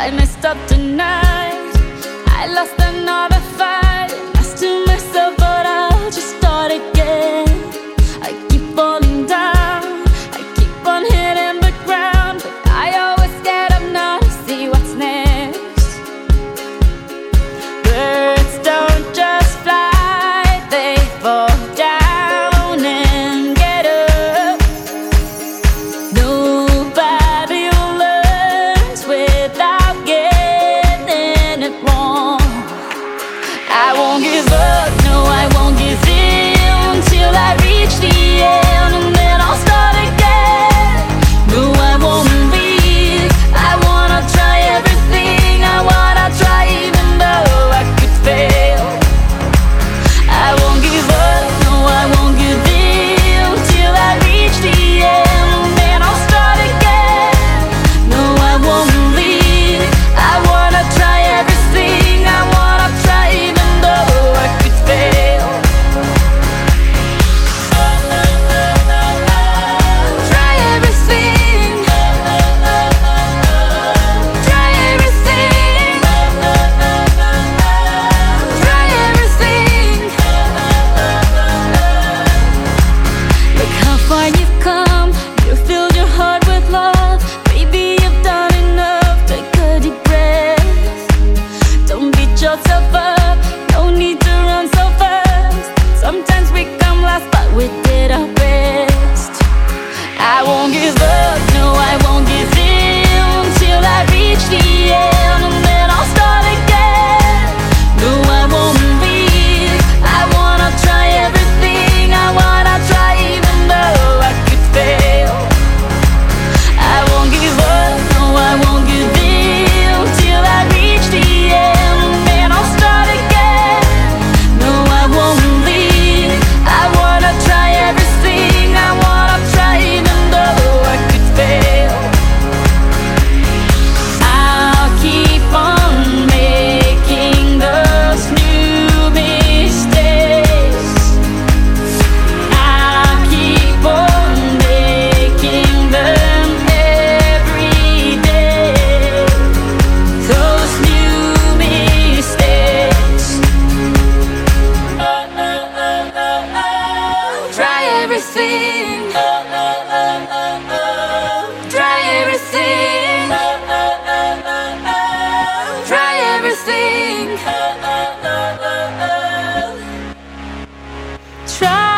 I messed up tonight. I lost another fight. Lost to myself, but I'll just start again. I keep falling down, I keep on hitting the ground, but I always get up now to see what's next. Birds don't just fly, they fall down and get up. Nobody learns without getting it wrong. I won't give up, no, I won't give in till I reach the end, and then I'll start again. No, I won't leave. I wanna try everything. I wanna try even though I could fail. I won't give up, no, I won't give in till I reach the end, and then I'll start again. No, I won't leave. I wanna try everything. I wanna try even though I could fail. Try everything. Try everything. Try everything. Look how far you've come. You filled your heart with love. Baby, you've done enough. Take a deep breath. Don't beat yourself up. No need to run so fast. Sometimes we come last, but we did our best. I won't give up, no, I won't give in till I reach the end, and then I'll start again. No, I won't leave. I wanna try everything. I wanna try even though I could fail. I won't give up, no, I won't give in till I reach the end, and then I'll start again. No, I won't leave. I wanna try everything. I wanna try even though I could fail. I'll keep on making those new mistakes. I'll keep on making them every day. Those new mistakes. Try everything. Try everything. Try everything. Try